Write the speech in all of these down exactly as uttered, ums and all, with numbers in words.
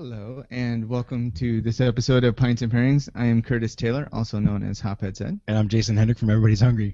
Hello, and welcome to this episode of Pints and Pairings. I am Curtis Taylor, also known as Hophead Said. And I'm Jason Hendrick from Everybody's Hungry.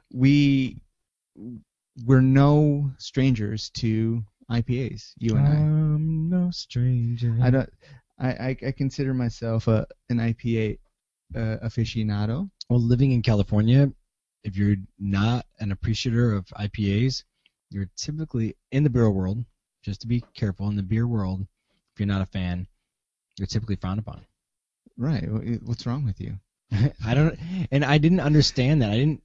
We we're no strangers to I P As, you and I. I'm no stranger. I don't. I, I, I consider myself a an I P A uh, aficionado. Well, living in California, if you're not an appreciator of I P As, you're typically in the beer world. Just to be careful, in the beer world, if you're not a fan, you're typically frowned upon. Right. What's wrong with you? I don't, and I didn't understand that. I didn't,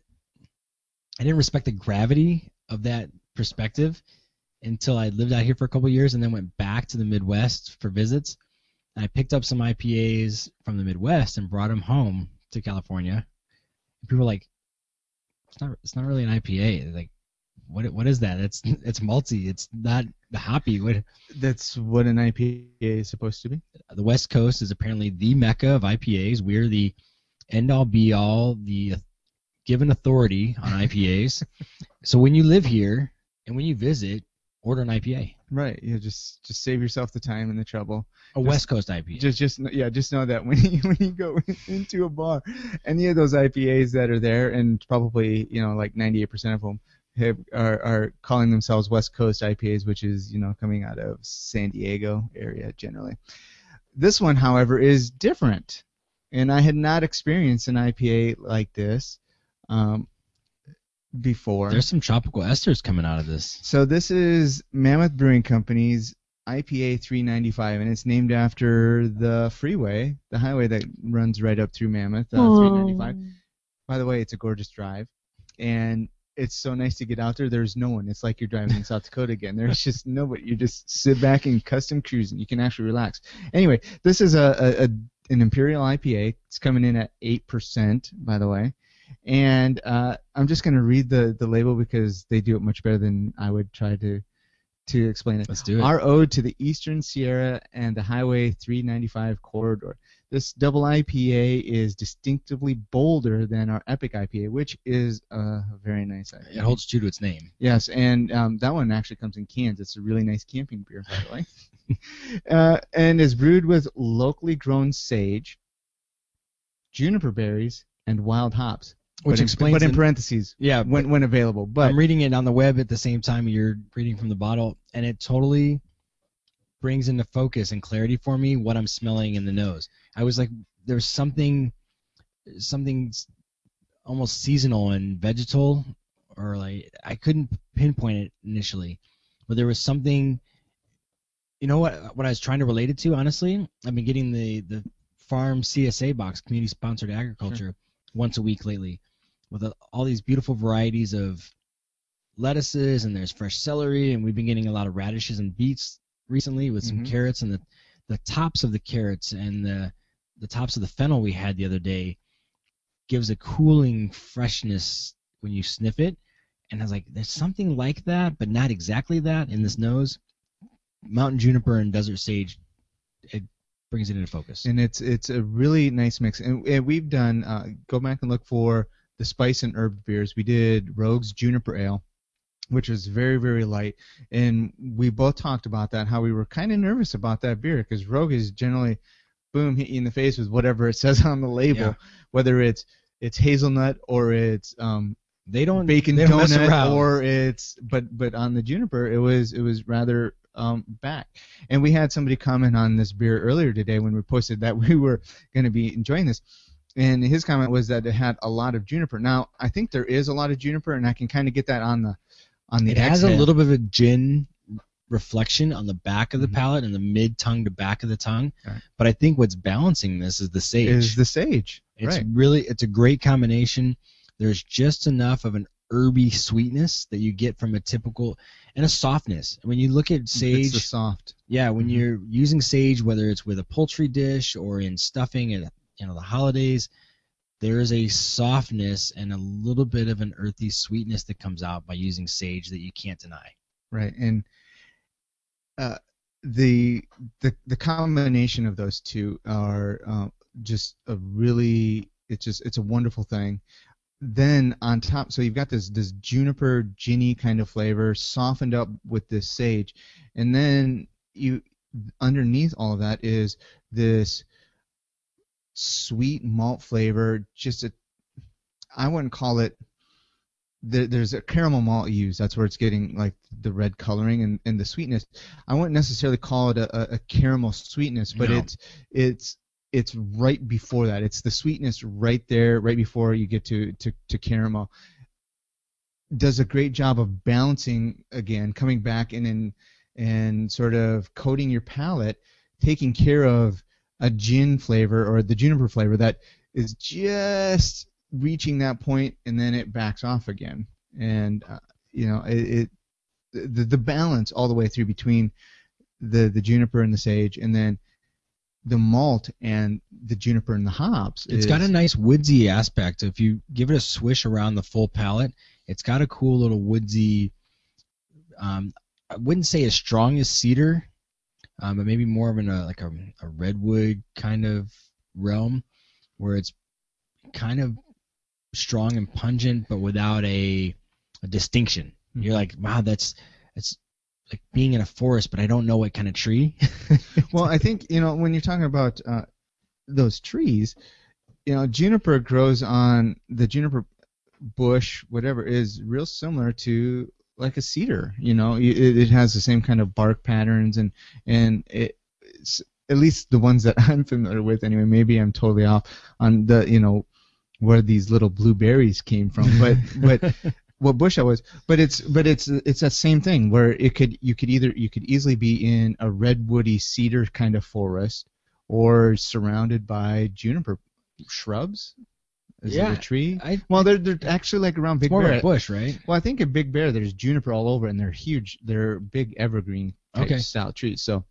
I didn't respect the gravity of that perspective until I lived out here for a couple of years and then went back to the Midwest for visits. And I picked up some I P As from the Midwest and brought them home to California. And people were like, "It's not, it's not really an I P A." They're like, what, what is that? It's, it's malty. It's not the hoppy. What? That's what an I P A is supposed to be. The West Coast is apparently the mecca of I P As. We're the end-all, be-all, the given authority on I P As. So when you live here and when you visit, order an I P A. Right. You just just save yourself the time and the trouble. A just, West Coast I P A. Just just yeah, just know that when you when you go into a bar, any of those I P As that are there, and probably you know like ninety-eight percent of them have, are are calling themselves West Coast I P As, which is you know coming out of San Diego area generally. This one, however, is different, and I had not experienced an I P A like this um, before. There's some tropical esters coming out of this. So this is Mammoth Brewing Company's I P A three ninety-five, and it's named after the freeway, the highway that runs right up through Mammoth, uh, three ninety-five. By the way, it's a gorgeous drive, and it's so nice to get out there. There's no one. It's like you're driving in South Dakota again. There's just nobody. You just sit back and custom cruising. You can actually relax. Anyway, this is a, a, a an Imperial I P A. It's coming in at eight percent, by the way. And uh, I'm just going to read the, the label because they do it much better than I would try to to explain it. Let's do it. Our ode to the Eastern Sierra and the Highway three ninety-five corridor. This double I P A is distinctively bolder than our Epic I P A, which is a very nice I P A. It holds true to its name. Yes, and um, that one actually comes in cans. It's a really nice camping beer, by the way. uh, and is brewed with locally grown sage, juniper berries, and wild hops. Which but in, explains but in in- parentheses, Yeah, when when available. But I'm reading it on the web at the same time you're reading from the bottle, and it totally brings into focus and clarity for me what I'm smelling in the nose. I was like, there's something, something almost seasonal and vegetal, or like I couldn't pinpoint it initially, but there was something. You know what? What I was trying to relate it to, honestly, I've been getting the the farm C S A box, community sponsored agriculture, Sure. once a week lately, with a, all these beautiful varieties of lettuces, and there's fresh celery, and we've been getting a lot of radishes and beets recently with some Mhm. carrots, and the the tops of the carrots and the the tops of the fennel we had the other day gives a cooling freshness when you sniff it, and I was like, there's something like that, but not exactly that in this nose. Mountain juniper and desert sage, it brings it into focus. and it's it's a really nice mix. And, and we've done uh, go back and look for the spice and herb beers. We did Rogue's Juniper Ale, which was very very light, and we both talked about that, how we were kind of nervous about that beer because Rogue is generally boom hit you in the face with whatever it says on the label, Yeah. whether it's it's hazelnut or it's um, They don't bacon they don't mess donut around. or it's but but on the Juniper it was it was rather um, back. And we had somebody comment on this beer earlier today when we posted that we were going to be enjoying this, and his comment was that it had a lot of juniper. Now I think there is a lot of juniper, and I can kind of get that on the on the It has a exhale. little bit of a gin reflection on the back of the Mhm. palate and the mid tongue to back of the tongue. Right. But I think what's balancing this is the sage. is the sage. It's right. really it's a great combination. There's just enough of an herby sweetness that you get from a typical, and a softness. When you look at sage, It's the soft. yeah, when Mhm. you're using sage, whether it's with a poultry dish or in stuffing at you know the holidays, there is a softness and a little bit of an earthy sweetness that comes out by using sage that you can't deny. Right. And uh, the the the combination of those two are uh, just a really it's just it's a wonderful thing. Then on top, so you've got this this juniper ginny kind of flavor softened up with this sage, and then you underneath all of that is this sweet malt flavor. Just a, I wouldn't call it. There, there's a caramel malt used. That's where it's getting like the red coloring and, and the sweetness. I wouldn't necessarily call it a, a, a caramel sweetness, but No. it's it's it's right before that. It's the sweetness right there, right before you get to to, to caramel. Does a great job of balancing again, coming back in and and sort of coating your palate, taking care of a gin flavor or the juniper flavor that is just reaching that point, and then it backs off again. And uh, you know, it, it the, the balance all the way through between the the juniper and the sage, and then the malt and the juniper and the hops. It's is, got a nice woodsy aspect. If you give it a swish around the full palate, it's got a cool little woodsy. Um, I wouldn't say as strong as cedar, um, but maybe more of an, a like a, a redwood kind of realm, where it's kind of strong and pungent, but without a, a distinction. Mm-hmm. You're like, wow, that's that's like being in a forest, but I don't know what kind of tree. Well, I think, you know, when you're talking about uh, those trees, you know, juniper grows on the juniper bush, whatever, is real similar to like a cedar. You know, it, it has the same kind of bark patterns, and and it, it's, at least the ones that I'm familiar with anyway. Maybe I'm totally off on the, you know, where these little blueberries came from, but but what bush I was. But it's but it's it's that same thing where it could you could either you could easily be in a redwoody cedar kind of forest, or surrounded by juniper shrubs. Is yeah, it a tree? I, well, they're they're actually like around Big more Bear. of a bush, right? Well, I think at Big Bear there's juniper all over, and they're huge. They're big evergreen type okay. style trees. So,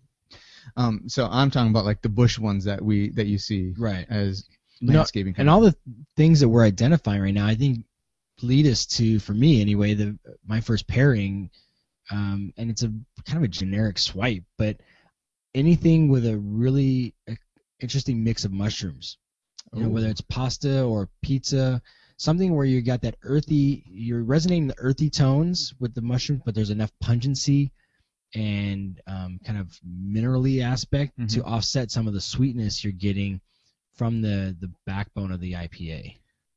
um, so I'm talking about like the bush ones that we that you see right as no, landscaping. And all the things that we're identifying right now, I think, lead us to, for me anyway, the my first pairing, um, and it's a kind of a generic swipe, but anything with a really interesting mix of mushrooms. You know, whether it's pasta or pizza, something where you got that earthy, you're resonating the earthy tones with the mushrooms, but there's enough pungency and um, kind of minerally aspect mm-hmm. to offset some of the sweetness you're getting from the, the backbone of the I P A.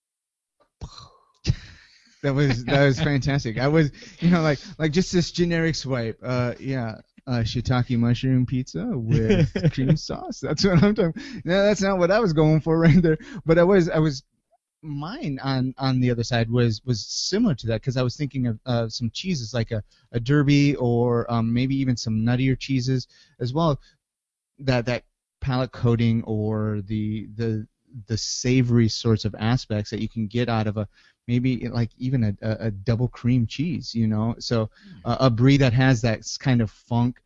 That was that was fantastic. I was, you know, like like just this generic swipe. Uh, yeah. Uh, shiitake mushroom pizza with cream sauce. That's what I'm talking. No, that's not what I was going for right there. But I was, I was, mine on, on the other side was was similar to that, because I was thinking of uh, some cheeses like a, a Derby, or um, maybe even some nuttier cheeses as well. That that palate coating, or the the the savory sorts of aspects that you can get out of a maybe like even a, a, a double cream cheese, you know. So uh, a brie that has that kind of funk.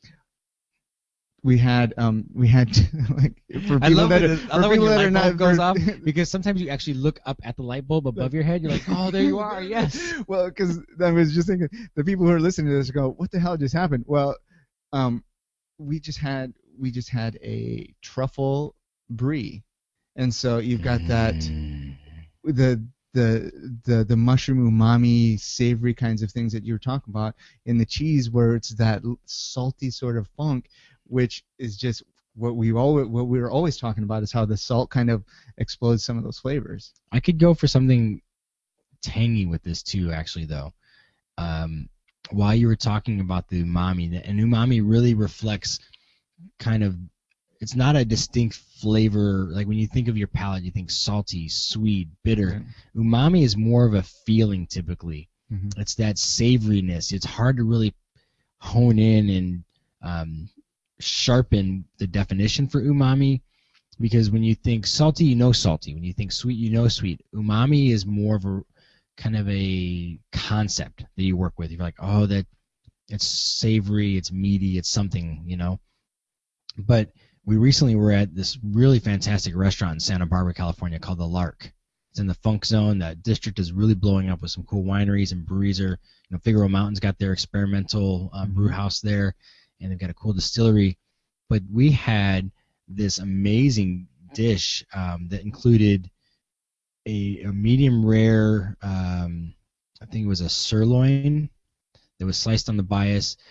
We had um we had like for people I love that it. are, I love when your light bulb goes for, off, because sometimes you actually look up at the light bulb above your head. You're like, oh, there you are. Yes. Well, because I was just thinking, the people who are listening to this go, what the hell just happened? Well, um, we just had we just had a truffle brie, and so you've got that mm. the the the the mushroom umami savory kinds of things that you were talking about in the cheese, where it's that salty sort of funk, which is just what we always what we were always talking about, is how the salt kind of explodes some of those flavors. I could go for something tangy with this too, actually, though. Um, while you were talking about the umami, and umami really reflects kind of, it's not a distinct flavor. Like when you think of your palate, you think salty, sweet, bitter. Right. Umami is more of a feeling typically. Mm-hmm. It's that savoriness. It's hard to really hone in and um, sharpen the definition for umami, because when you think salty, you know salty. When you think sweet, you know sweet. Umami is more of a kind of a concept that you work with. You're like, oh, that it's savory, it's meaty, it's something, you know. But we recently were at this really fantastic restaurant in Santa Barbara, California, called The Lark. It's in the Funk Zone. That district is really blowing up with some cool wineries, and breweries are, you know, Figueroa Mountain's got their experimental um, brew house there, and they've got a cool distillery. But we had this amazing dish um, that included a, a medium rare, um, I think it was a sirloin that was sliced on the bias,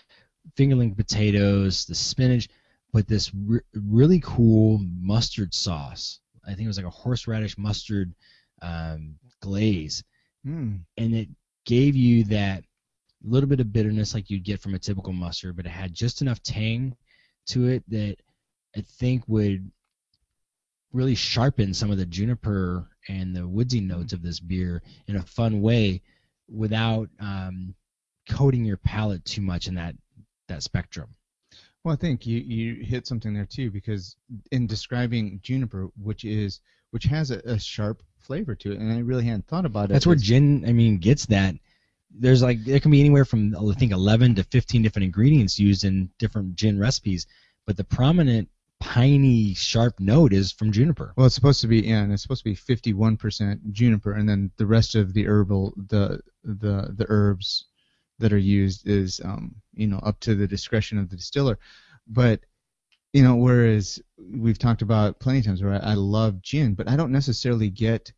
fingerling potatoes, the spinach, but this re- really cool mustard sauce. I think it was like a horseradish mustard um, glaze, Mm. and it gave you that little bit of bitterness like you'd get from a typical mustard, but it had just enough tang to it that I think would really sharpen some of the juniper and the woodsy notes of this beer in a fun way without um, coating your palate too much in that that spectrum. Well, I think you, you hit something there too, because in describing juniper, which is which has a, a sharp flavor to it, and I really hadn't thought about it. That's where as- gin, I mean, gets that. There's like there can be anywhere from I think eleven to fifteen different ingredients used in different gin recipes, but the prominent piney sharp note is from juniper. Well, it's supposed to be, yeah, and it's supposed to be fifty-one percent juniper, and then the rest of the herbal, the the the herbs that are used is, um, you know, up to the discretion of the distiller. But, you know, whereas we've talked about plenty of times where I, I love gin, but I don't necessarily get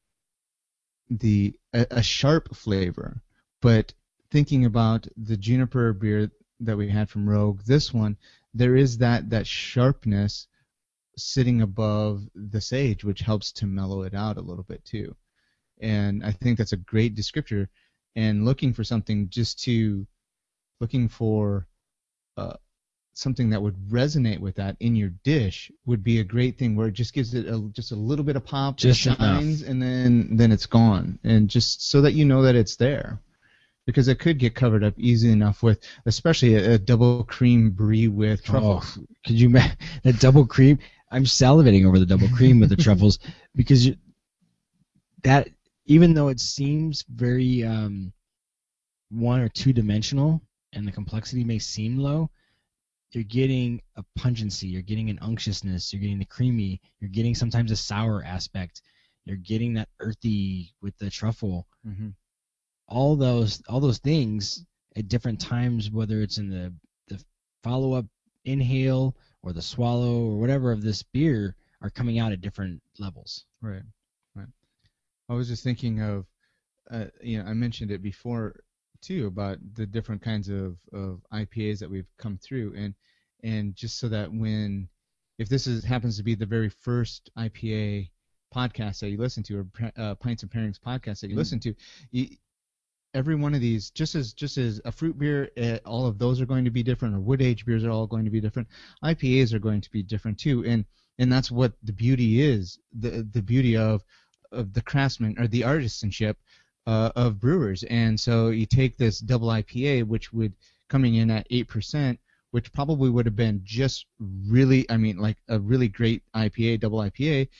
the a, a sharp flavor. But thinking about the juniper beer that we had from Rogue, this one, there is that that sharpness sitting above the sage, which helps to mellow it out a little bit too. And I think that's a great descriptor. And looking for something just to, looking for uh, something that would resonate with that in your dish would be a great thing, where it just gives it a, just a little bit of pop, Just it shines, and then then it's gone, and just so that you know that it's there. Because it could get covered up easy enough with, especially a, a double cream brie with truffles. Oh, could you imagine that double cream? I'm salivating over the double cream with the truffles because you, that even though it seems very um, one or two dimensional and the complexity may seem low, you're getting a pungency, you're getting an unctuousness, you're getting the creamy, you're getting sometimes a sour aspect, you're getting that earthy with the truffle. Mm-hmm. All those all those things at different times, whether it's in the, the follow-up inhale or the swallow or whatever of this beer, are coming out at different levels. Right, right. I was just thinking of, uh, you know, I mentioned it before too about the different kinds of, of I P As that we've come through, and and just so that when, if this is happens to be the very first I P A podcast that you listen to, or uh, Pints and Pairings podcast that you mm. listen to, you, every one of these, just as just as a fruit beer, uh, all of those are going to be different, or wood aged beers are all going to be different. I P As are going to be different too, and and that's what the beauty is, the the beauty of of the craftsman or the artisanship uh, of brewers. And so you take this double I P A, which would coming in at eight percent, which probably would have been just really, I mean, like a really great I P A, double I P A,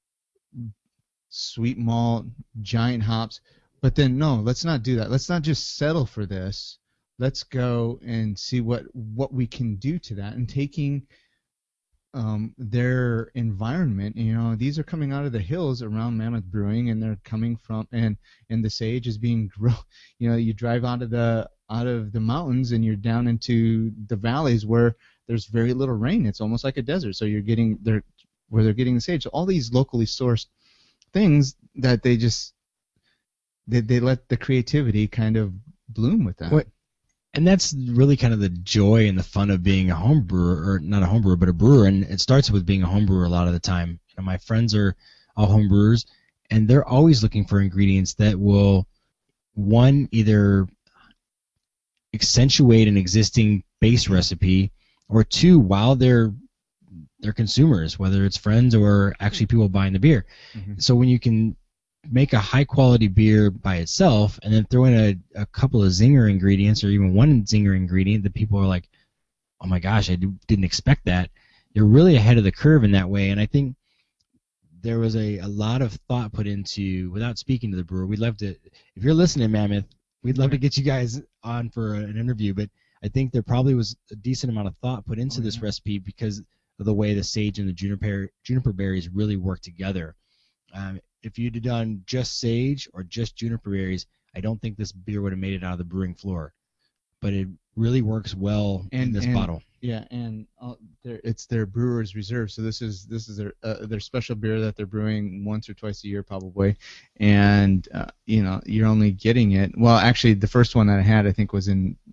sweet malt, giant hops. But then, no, let's not do that. Let's not just settle for this. Let's go and see what, what we can do to that. And taking um, their environment, you know, these are coming out of the hills around Mammoth Brewing, and they're coming from, and, and the sage is being grown. You know, you drive out of the out of the mountains and you're down into the valleys where there's very little rain. It's almost like a desert. So you're getting there where they're getting the sage. So all these locally sourced things that they just They, they let the creativity kind of bloom with that. What, and that's really kind of the joy and the fun of being a home brewer, or not a home brewer, but a brewer. And it starts with being a home brewer a lot of the time. You know, my friends are all home brewers, and they're always looking for ingredients that will, one, either accentuate an existing base recipe, or two, while they're they're consumers, whether it's friends or actually people buying the beer. Mm-hmm. So when you can make a high quality beer by itself and then throw in a, a couple of zinger ingredients, or even one zinger ingredient that people are like, oh my gosh, I do, didn't expect that, you're really ahead of the curve in that way. And I think there was a, a lot of thought put into, without speaking to the brewer, we'd love to, if you're listening, Mammoth, we'd love to get you guys on for an interview, but I think there probably was a decent amount of thought put into oh, this yeah. recipe because of the way the sage and the juniper, juniper berries really work together. Um, if you'd have done just sage or just juniper berries, I don't think this beer would have made it out of the brewing floor. But it really works well and, in this and, bottle. Yeah, and uh, it's their brewer's reserve. So this is this is their uh, their special beer that they're brewing once or twice a year probably. And uh, you know, you're only getting it. Well, actually, the first one that I had I think was in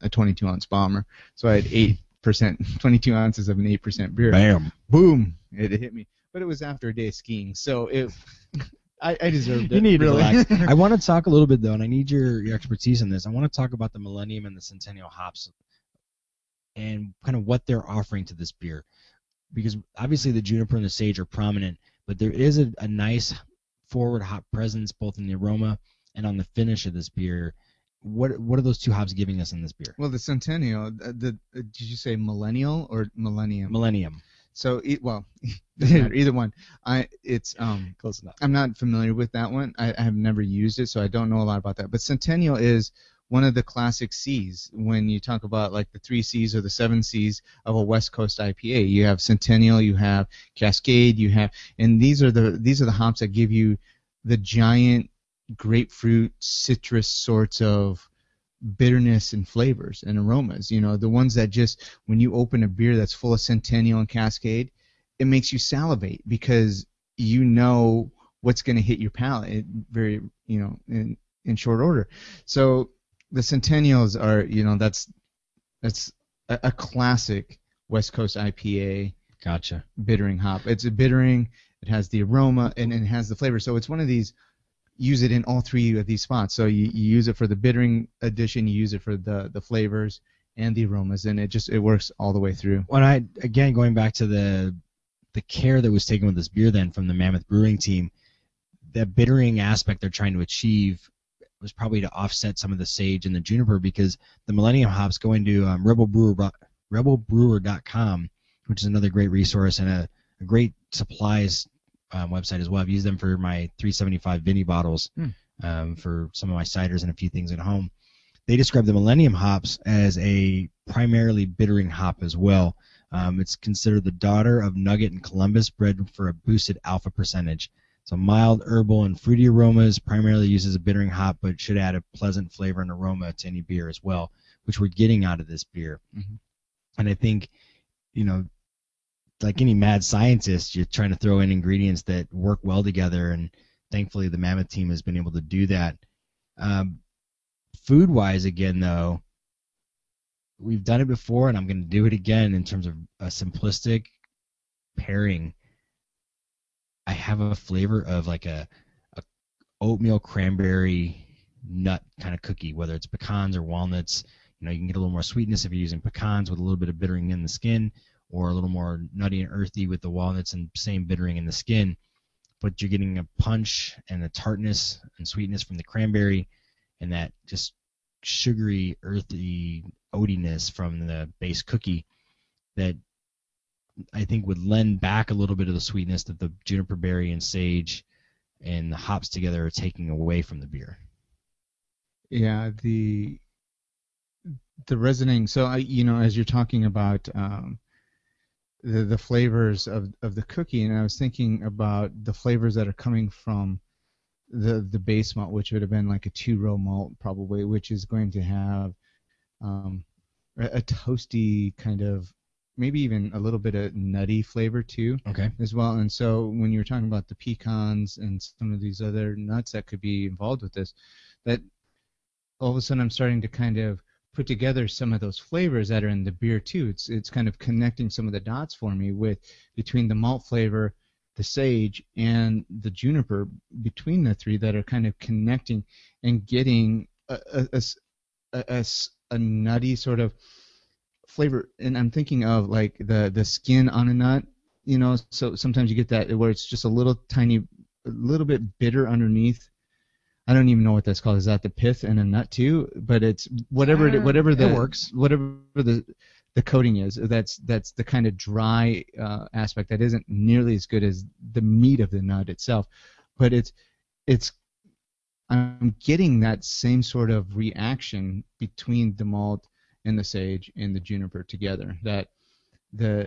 a twenty-two ounce bomber. So I had eight percent, twenty-two ounces of an eight percent beer. Bam. Boom! It, it hit me. But it was after a day of skiing, so it. I, I deserved it. You need really. to relax. I want to talk a little bit though, and I need your, your expertise in this. I want to talk about the Millennium and the Centennial hops, and kind of what they're offering to this beer, because obviously the juniper and the sage are prominent, but there is a, a nice forward hop presence both in the aroma and on the finish of this beer. What what are those two hops giving us in this beer? Well, the Centennial, the, the did you say millennial or millennium? Millennium. So, it, well, doesn't matter, either one. I it's um Close enough. I'm not familiar with that one. I, I have never used it, so I don't know a lot about that. But Centennial is one of the classic C's when you talk about like the three C's or the seven C's of a West Coast I P A. You have Centennial, you have Cascade, you have, and these are the these are the hops that give you the giant grapefruit, citrus sorts of bitterness and flavors and aromas. You know, the ones that just, when you open a beer that's full of Centennial and Cascade, it makes you salivate because you know what's going to hit your palate very, you know, in, in short order. So the Centennials are, you know, that's that's a, a classic West Coast I P A. Gotcha. Bittering hop. It's a bittering, it has the aroma, and, and it has the flavor. So it's one of these, use it in all three of these spots. So you, you use it for the bittering addition, you use it for the, the flavors and the aromas, and it just it works all the way through. When I again going back to the the care that was taken with this beer then from the Mammoth Brewing team, that bittering aspect they're trying to achieve was probably to offset some of the sage and the juniper, because the Millennium hops, going to um, rebel brewer rebel brewer dot com, which is another great resource and a, a great supplies Um, website as well. I've used them for my three seventy-five Vinny bottles, hmm. um, for some of my ciders and a few things at home. They describe the Millennium hops as a primarily bittering hop as well. Um, it's considered the daughter of Nugget and Columbus, bred for a boosted alpha percentage. So mild, herbal, and fruity aromas, primarily used as a bittering hop, but should add a pleasant flavor and aroma to any beer as well, which we're getting out of this beer. Mm-hmm. And I think, you know, like any mad scientist, you're trying to throw in ingredients that work well together, and thankfully the Mammoth team has been able to do that. Um, food-wise, again, though, we've done it before, and I'm going to do it again in terms of a simplistic pairing. I have a flavor of like a, a oatmeal cranberry nut kind of cookie, whether it's pecans or walnuts. You know, you can get a little more sweetness if you're using pecans with a little bit of bittering in the skin, or a little more nutty and earthy with the walnuts and same bittering in the skin. But you're getting a punch and a tartness and sweetness from the cranberry, and that just sugary, earthy oatiness from the base cookie that I think would lend back a little bit of the sweetness that the juniper berry and sage and the hops together are taking away from the beer. Yeah, the the resonating. So I, you know, as you're talking about um, the the flavors of of the cookie, and I was thinking about the flavors that are coming from the the base malt, which would have been like a two row malt probably, which is going to have um, a, a toasty kind of, maybe even a little bit of nutty flavor too, okay, as well. And so when you're talking about the pecans and some of these other nuts that could be involved with this, that all of a sudden I'm starting to kind of put together some of those flavors that are in the beer too. It's it's kind of connecting some of the dots for me with between the malt flavor, the sage, and the juniper, between the three, that are kind of connecting and getting a a, a, a, a nutty sort of flavor. And I'm thinking of like the the skin on a nut, you know. So sometimes you get that where it's just a little tiny, a little bit bitter underneath. I don't even know what that's called. Is that the pith in a nut too? But it's whatever it, whatever the it works. Whatever the the coating is. That's that's the kind of dry uh, aspect that isn't nearly as good as the meat of the nut itself. But it's it's I'm getting that same sort of reaction between the malt and the sage and the juniper together. That the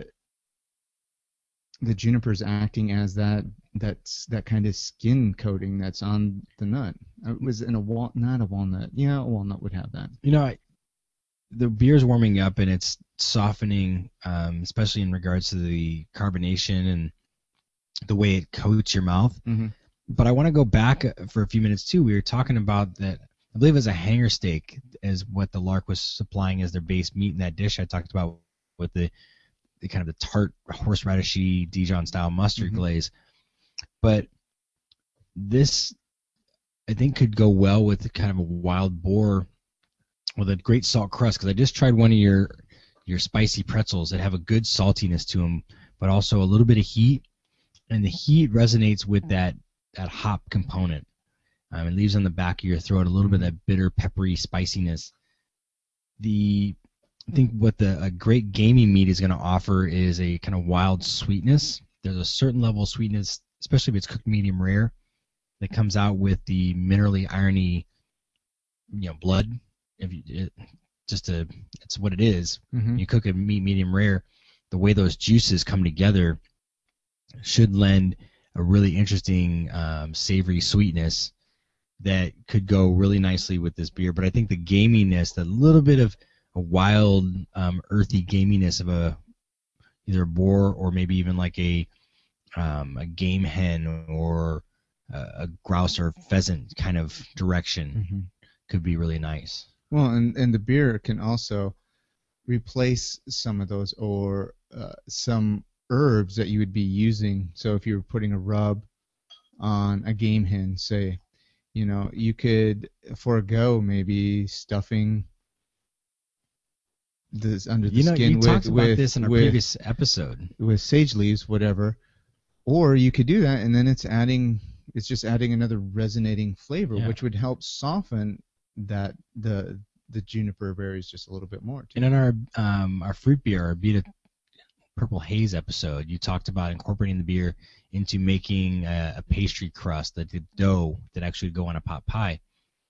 the juniper's acting as that that's that kind of skin coating that's on the nut. It was in a wal not a walnut. Yeah, a walnut would have that. You know, I, the beer's warming up and it's softening, um, especially in regards to the carbonation and the way it coats your mouth. Mm-hmm. But I want to go back for a few minutes too. We were talking about that I believe it was a hanger steak is what the Lark was supplying as their base meat in that dish I talked about with the, the kind of the tart horseradishy Dijon style mustard Mhm. glaze. But this, I think, could go well with kind of a wild boar with a great salt crust, because I just tried one of your your spicy pretzels that have a good saltiness to them, but also a little bit of heat, and the heat resonates with that that hop component. Um, it leaves on the back of your throat a little bit of that bitter, peppery spiciness. The I think what the a great gamey meat is going to offer is a kind of wild sweetness. There's a certain level of sweetness, especially if it's cooked medium rare, that comes out with the minerally irony, you know, blood. If you, it, just a, it's what it is. Mhm. You cook a meat medium rare, the way those juices come together should lend a really interesting um, savory sweetness that could go really nicely with this beer. But I think the gaminess, the little bit of a wild, um, earthy gaminess of a either a boar or maybe even like a um, a game hen or a, a grouse or pheasant kind of direction Mhm. could be really nice. Well, and and the beer can also replace some of those, or uh, some herbs that you would be using. So if you were putting a rub on a game hen, say, you know, you could forego maybe stuffing this under the You know, you skin with talked about with this in a with previous episode. with sage leaves, whatever. Or you could do that, and then it's adding, it's just adding another resonating flavor, Yeah. which would help soften that the the juniper berries just a little bit more too. And in our um, our fruit beer, our Beta Purple Haze episode, you talked about incorporating the beer into making a, a pastry crust, the, the dough that actually would go on a pot pie.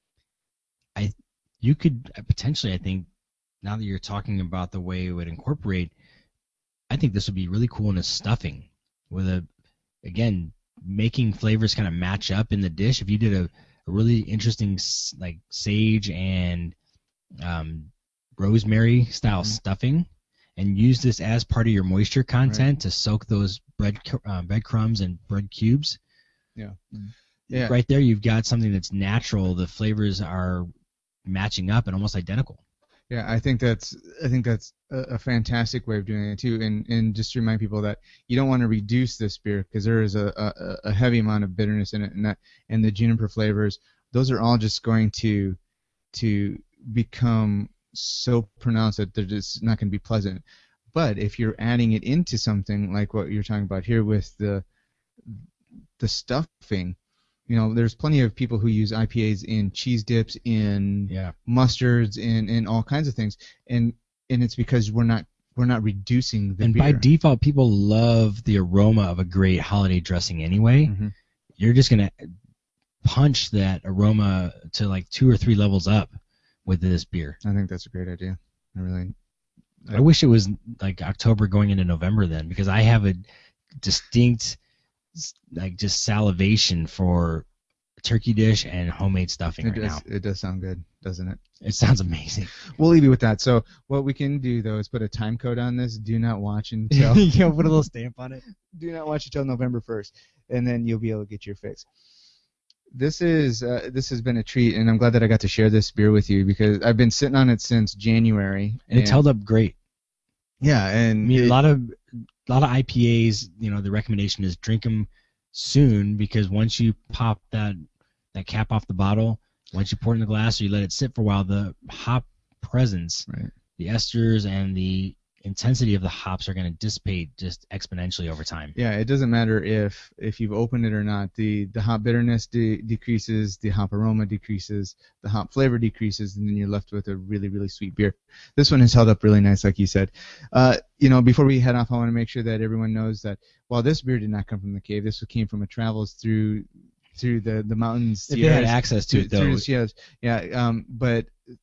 I, you could potentially, I think, now that you're talking about the way it would incorporate, I think this would be really cool in a stuffing, with a, again, making flavors kind of match up in the dish. If you did a, a really interesting like sage and um, rosemary style Mhm. stuffing, and use this as part of your moisture content Right. to soak those bread uh, breadcrumbs and bread cubes. Yeah. Yeah. Right there, you've got something that's natural. The flavors are matching up and almost identical. Yeah, I think that's I think that's a, a fantastic way of doing it too, and and just to remind people that you don't want to reduce this beer, because there is a, a, a heavy amount of bitterness in it, and that and the juniper flavors, those are all just going to to become so pronounced that they're just not going to be pleasant. But if you're adding it into something like what you're talking about here with the the stuffing, you know, there's plenty of people who use I P As in cheese dips, in Yeah. mustards, in, in all kinds of things, and and it's because we're not we're not reducing the And beer. by default, people love the aroma of a great holiday dressing anyway. Mm-hmm. You're just gonna punch that aroma to like two or three levels up with this beer. I think that's a great idea. I really. I, I wish it was like October going into November then, because I have a distinct like just salivation for turkey dish and homemade stuffing it right does now. it does sound good, doesn't it? It sounds amazing. We'll leave you with that. So what we can do though is put a time code on this. Do not watch until You know, put a little stamp on it. do not watch until November first, and then you'll be able to get your fix. This is uh, this has been a treat, and I'm glad that I got to share this beer with you, because I've been sitting on it since January, And it's held up great. Yeah, I and mean, it, a lot of a lot of I P As, you know, the recommendation is drink them soon, because once you pop that that cap off the bottle, once you pour it in the glass or you let it sit for a while, the hop presence, right. the esters and the intensity of the hops are going to dissipate just exponentially over time. Yeah, it doesn't matter if if you've opened it or not. The the hop bitterness de- decreases, the hop aroma decreases, the hop flavor decreases, and then you're left with a really, really sweet beer. This one has held up really nice, like you said. Uh, you know, before we head off, I want to make sure that everyone knows that while this beer did not come from the cave, this came from a travels through through the, the mountains. If they had access to it, though. Through the Sierras. Yeah, um, but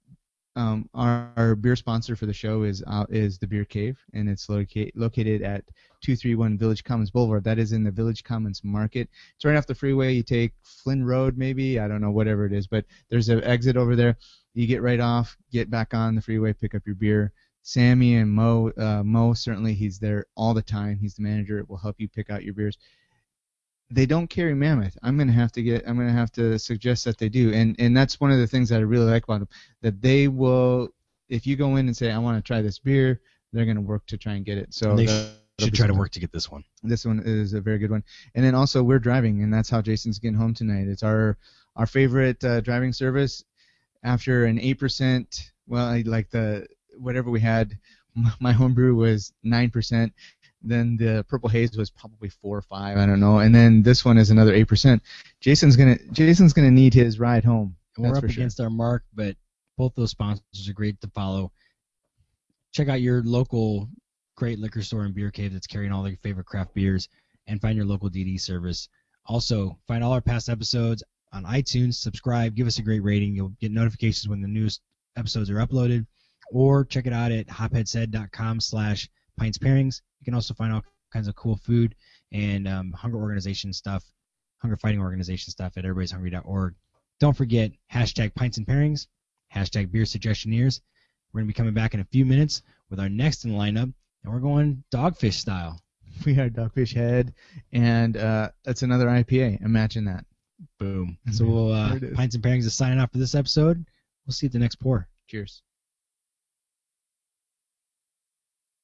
Um, our, our beer sponsor for the show is uh, is the Beer Cave, and it's loca- located at two thirty-one Village Commons Boulevard. That is in the Village Commons Market. It's right off the freeway. You take Flynn Road, maybe, I don't know, whatever it is, but there's an exit over there. You get right off, get back on the freeway, pick up your beer. Sammy and Mo, uh, Mo certainly, he's there all the time. He's the manager. Will help you pick out your beers. they don't carry Mammoth. I'm gonna have to get. I'm gonna have to suggest that they do, and and that's one of the things that I really like about them. That they will, if you go in and say I want to try this beer, they're gonna work to try and get it. So And they that- should try to work to get this one. This one is a very good one. And then also we're driving, and that's how Jason's getting home tonight. It's our our favorite uh, driving service. After an eight percent, well, I, like the whatever we had, my homebrew was nine percent. Then the Purple Haze was probably four or five, I don't know. And then this one is another eight percent. Jason's gonna Jason's gonna need his ride home. And we're That's up for sure. against our mark, but both those sponsors are great to follow. Check out your local great liquor store and beer cave that's carrying all your favorite craft beers, and find your local D D service. Also, find all our past episodes on iTunes, subscribe, give us a great rating. You'll get notifications when the newest episodes are uploaded, or check it out at hopheadsaid.com slash pints pairings. You can also find all kinds of cool food and um, hunger organization stuff, hunger fighting organization stuff at everybody's hungry dot org. Don't forget, hashtag pints and pairings, hashtag beer suggestioneers. We're going to be coming back in a few minutes with our next in the lineup, and we're going dogfish style. We are Dogfish Head, and uh, that's another I P A. Imagine that. Boom. So we'll uh, There it is. pints and pairings is signing off for this episode. We'll see you at the next pour. Cheers.